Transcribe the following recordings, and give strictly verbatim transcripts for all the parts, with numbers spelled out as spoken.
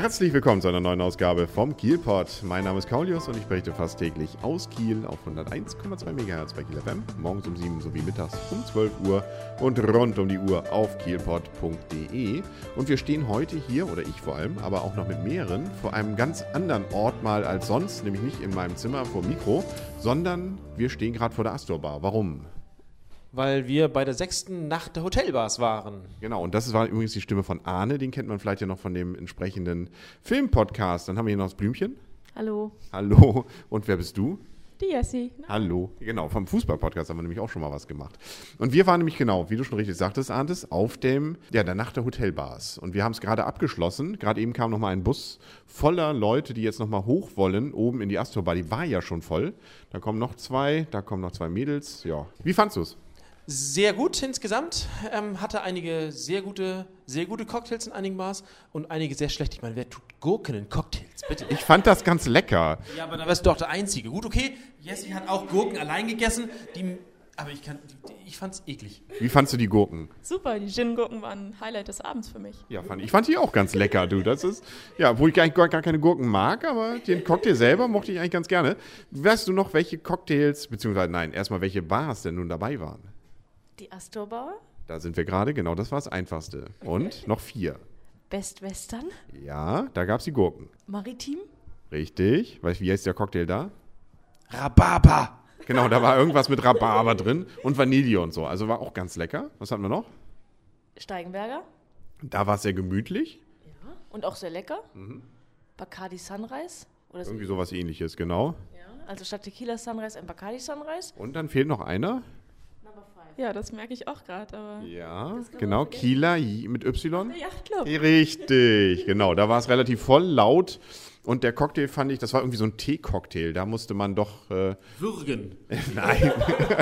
Herzlich willkommen zu einer neuen Ausgabe vom Kielpod. Mein Name ist Kaulius und ich berichte fast täglich aus Kiel auf hunderteins Komma zwei Megahertz bei Kiel F M, morgens um sieben sowie mittags um zwölf Uhr und rund um die Uhr auf kielpod punkt de. Und wir stehen heute hier, oder ich vor allem, aber auch noch mit mehreren, vor einem ganz anderen Ort mal als sonst, nämlich nicht in meinem Zimmer vor dem Mikro, sondern wir stehen gerade vor der Astor Bar. Warum? Weil wir bei der sechsten Nacht der Hotelbars waren. Genau, und das war übrigens die Stimme von Arne, den kennt man vielleicht ja noch von dem entsprechenden Filmpodcast. Dann haben wir hier noch das Blümchen. Hallo. Hallo. Und wer bist du? Die Jessie. Hallo. Genau, vom Fußball-Podcast haben wir nämlich auch schon mal was gemacht. Und wir waren nämlich genau, wie du schon richtig sagtest, Arndes, auf dem, ja, der Nacht der Hotelbars. Und wir haben es gerade abgeschlossen. Gerade eben kam nochmal ein Bus voller Leute, die jetzt nochmal hoch wollen, oben in die Astor Bar. Die war ja schon voll. Da kommen noch zwei, da kommen noch zwei Mädels. Ja. Wie fandst du es? Sehr gut insgesamt. Ähm, hatte einige sehr gute, sehr gute Cocktails in einigen Bars und einige sehr schlechte. Ich meine, wer tut Gurken in Cocktails? Bitte. Ich fand das ganz lecker. Ja, aber da wärst du doch der Einzige. Gut, okay. Jessie hat auch Gurken allein gegessen. Die, aber ich, kann, ich fand's eklig. Wie fandst du die Gurken? Super, die Gin-Gurken waren ein Highlight des Abends für mich. Ja, fand, ich fand die auch ganz lecker, du. Das ist, ja, wo ich eigentlich gar, gar keine Gurken mag, aber den Cocktail selber mochte ich eigentlich ganz gerne. Weißt du noch, welche Cocktails, beziehungsweise nein, erstmal welche Bars denn nun dabei waren? Die Astor Bar. Da sind wir gerade, genau, das war das Einfachste. Und noch vier. Best Western. Ja, da gab es die Gurken. Maritim. Richtig. Weißt du, wie heißt der Cocktail da? Rhabarber. Genau, da war irgendwas mit Rhabarber drin und Vanille und so. Also war auch ganz lecker. Was hatten wir noch? Steigenberger. Da war es sehr gemütlich. Ja. Und auch sehr lecker. Mhm. Bacardi Sunrise. Oder so. Irgendwie sowas Ähnliches, genau. Ja, also statt Tequila Sunrise ein Bacardi Sunrise. Und dann fehlt noch einer. Ja, das merke ich auch gerade, aber... Ja, genau, Kieler mit Y. Der Yachtclub. Richtig, genau, da war es relativ voll, laut. Und der Cocktail fand ich, das war irgendwie so ein Teecocktail, da musste man doch... Äh, Würgen. Nein,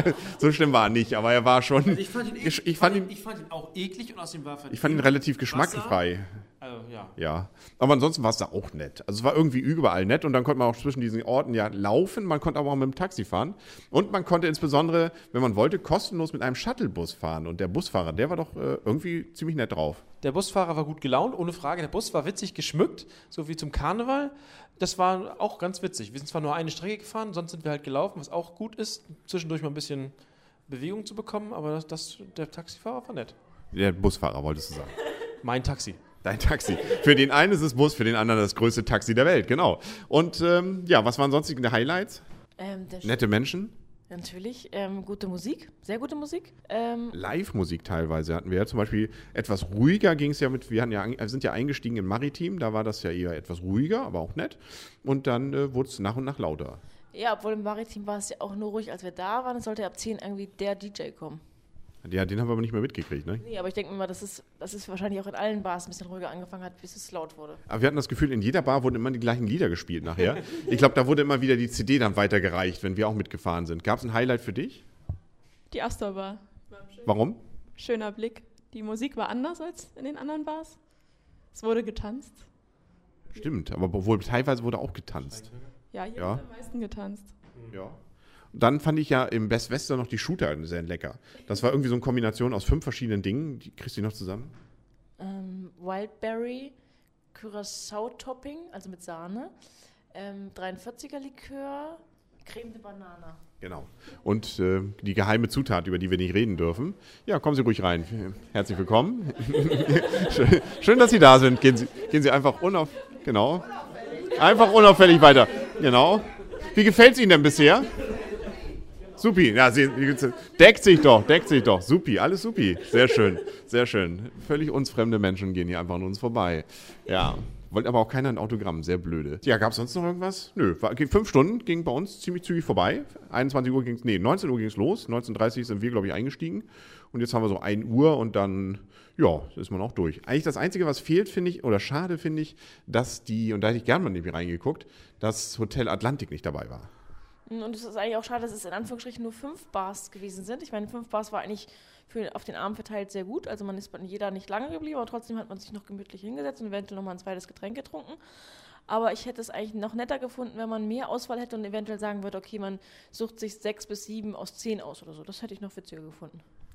so schlimm war er nicht, aber er war schon... Also ich, fand ihn ek- ich, ich, fand ihn, ich fand ihn auch eklig und außerdem war ich fand ihn relativ geschmackfrei. Also, ja. Ja, aber ansonsten war es da auch nett. Also es war irgendwie überall nett und dann konnte man auch zwischen diesen Orten ja laufen, man konnte aber auch mit dem Taxi fahren und man konnte insbesondere, wenn man wollte, kostenlos mit einem Shuttlebus fahren und der Busfahrer, der war doch äh, irgendwie ziemlich nett drauf. Der Busfahrer war gut gelaunt, ohne Frage. Der Bus war witzig geschmückt, so wie zum Karneval. Das war auch ganz witzig. Wir sind zwar nur eine Strecke gefahren, sonst sind wir halt gelaufen, was auch gut ist, zwischendurch mal ein bisschen Bewegung zu bekommen, aber das, das, der Taxifahrer war nett. Der Busfahrer, wolltest du sagen. Mein Taxi. Dein Taxi. Für den einen ist es Bus, für den anderen das größte Taxi der Welt, genau. Und ähm, ja, was waren sonstige Highlights? Ähm, der Nette Menschen? Natürlich, ähm, gute Musik, sehr gute Musik. Ähm, Live-Musik teilweise hatten wir ja. Zum Beispiel etwas ruhiger ging es ja mit, wir hatten ja, sind ja eingestiegen in Maritim, da war das ja eher etwas ruhiger, aber auch nett. Und dann äh, wurde es nach und nach lauter. ja, obwohl im Maritim war es ja auch nur ruhig, als wir da waren. Es sollte ab zehn irgendwie der D J kommen. Ja, den haben wir aber nicht mehr mitgekriegt, ne? Nee, aber ich denke mir mal, dass es, dass es wahrscheinlich auch in allen Bars ein bisschen ruhiger angefangen hat, bis es laut wurde. Aber wir hatten das Gefühl, in jeder Bar wurden immer die gleichen Lieder gespielt nachher. Ich glaube, da wurde immer wieder die C D dann weitergereicht, wenn wir auch mitgefahren sind. Gab es ein Highlight für dich? Die Astor Bar. Warum? Schöner Blick. Die Musik war anders als in den anderen Bars. Es wurde getanzt. Stimmt, aber wohl teilweise wurde auch getanzt. Ja, hier Ja. wurde am meisten getanzt. Ja. Dann fand ich ja im Best Western noch die Shooter sehr lecker. Das war irgendwie so eine Kombination aus fünf verschiedenen Dingen. Die kriegst du noch zusammen? Ähm, Wildberry, Curacao-Topping, also mit Sahne, ähm, dreiundvierziger Likör, Creme de Banana. Genau. Und äh, die geheime Zutat, über die wir nicht reden dürfen. Ja, kommen Sie ruhig rein. Herzlich willkommen. schön, schön, dass Sie da sind. Gehen Sie, gehen Sie einfach unauf, genau. Einfach unauffällig weiter. Genau. Wie gefällt es Ihnen denn bisher? Supi, ja, sie, deckt sich doch, deckt sich doch. Supi, alles supi. Sehr schön, sehr schön. Völlig uns fremde Menschen gehen hier einfach an uns vorbei. Ja, wollte aber auch keiner ein Autogramm, sehr blöde. Ja, gab es sonst noch irgendwas? Nö, war, fünf Stunden ging bei uns ziemlich zügig vorbei. einundzwanzig Uhr ging es, nee, neunzehn Uhr ging es los. neunzehn Uhr dreißig sind wir, glaube ich, eingestiegen. Und jetzt haben wir so ein Uhr und dann, ja, ist man auch durch. Eigentlich das Einzige, was fehlt, finde ich, oder schade finde ich, dass die, und da hätte ich gerne mal neben reingeguckt, dass Hotel Atlantik nicht dabei war. Und es ist eigentlich auch schade, dass es in Anführungsstrichen nur fünf Bars gewesen sind. Ich meine, fünf Bars war eigentlich für, auf den Abend verteilt sehr gut. Also man ist bei jeder nicht lange geblieben, aber trotzdem hat man sich noch gemütlich hingesetzt und eventuell nochmal ein zweites Getränk getrunken. Aber ich hätte es eigentlich noch netter gefunden, wenn man mehr Auswahl hätte und eventuell sagen würde, okay, man sucht sich sechs bis sieben aus zehn aus oder so. Das hätte ich noch witziger gefunden.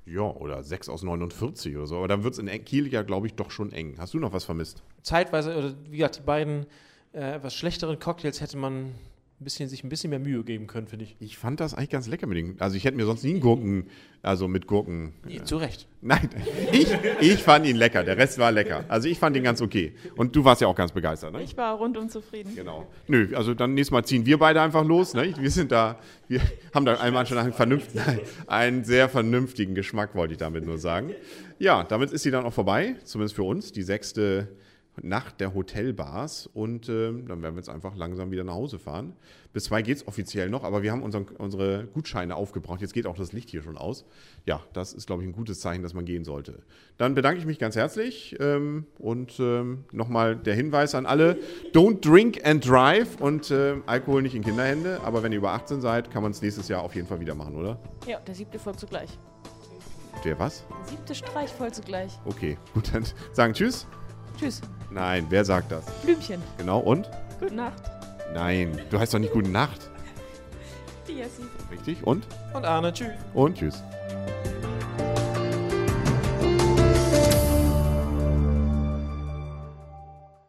Ja, oder sechs aus neunundvierzig oder so. Aber dann wird es in Kiel ja, glaube ich, doch schon eng. Hast du noch was vermisst? Zeitweise, oder wie gesagt, die beiden äh, etwas schlechteren Cocktails hätte man ein bisschen, sich ein bisschen mehr Mühe geben können, finde ich. Ich fand das eigentlich ganz lecker mit den. Also ich hätte mir sonst nie einen Gurken, also mit Gurken. Äh, Zu Recht. Nein, ich, ich fand ihn lecker. Der Rest war lecker. Also ich fand ihn ganz okay. Und du warst ja auch ganz begeistert, ne? Ich war rundum zufrieden. Genau. Nö, also dann nächstes Mal ziehen wir beide einfach los. Ne? Wir sind da, wir haben da einmal schon einen, vernünft, einen sehr vernünftigen Geschmack, wollte ich damit nur sagen. Ja, damit ist sie dann auch vorbei, zumindest für uns, die sechste Nacht der Hotelbars. Und ähm, dann werden wir jetzt einfach langsam wieder nach Hause fahren. Bis zwei geht es offiziell noch, aber wir haben unseren, unsere Gutscheine aufgebraucht. Jetzt geht auch das Licht hier schon aus. Ja, das ist, glaube ich, ein gutes Zeichen, dass man gehen sollte. Dann bedanke ich mich ganz herzlich ähm, und ähm, nochmal der Hinweis an alle, don't drink and drive und äh, Alkohol nicht in Kinderhände, aber wenn ihr über achtzehn seid, kann man es nächstes Jahr auf jeden Fall wieder machen, oder? Ja, der siebte folgt zugleich. Der was? Der siebte Streich folgt zugleich. Okay, gut, dann sagen Tschüss. Tschüss. Nein, wer sagt das? Blümchen. Genau, und? Gute Nacht. Nein, du heißt doch nicht Gute Nacht. Die Jessie. Richtig, und? Und Arne, tschüss. Und tschüss.